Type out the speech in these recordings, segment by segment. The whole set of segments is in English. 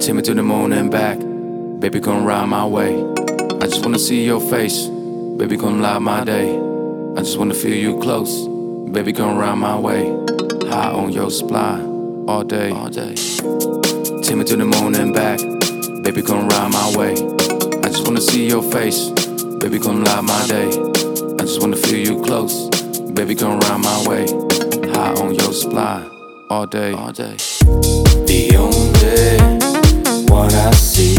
Take me to the moon and back. Baby, come ride my way. I just wanna see your face. Baby, come light my day. I just wanna feel you close. Baby, come ride my way. High on your supply all day. Take me to the moon and back. Baby, come ride my way. I just wanna see your face. Baby, come light my day. I just wanna feel you close. Baby, come ride my way. High on your supply all day. The only one I see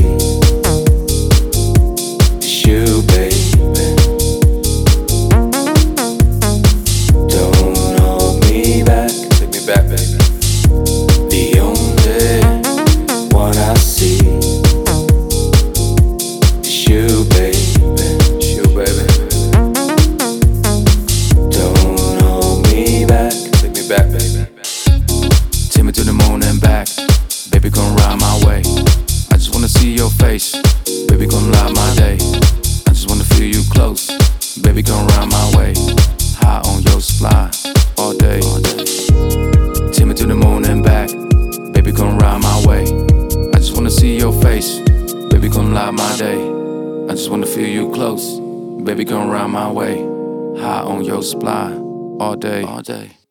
is you, baby. Don't hold me back. Take me back, baby. The only one I see is you, baby. It's you, baby. Don't hold me back. Take me back, baby. Take me to the moon and back. Baby, come ride my way. I just wanna see your face. Baby, come light my day. I just wanna feel you close. Baby, come ride my way. High on your supply all day. Take me to the moon and back. Baby, come ride my way. I just wanna see your face. Baby, come light my day. I just wanna feel you close. Baby, come ride my way. High on your supply all day.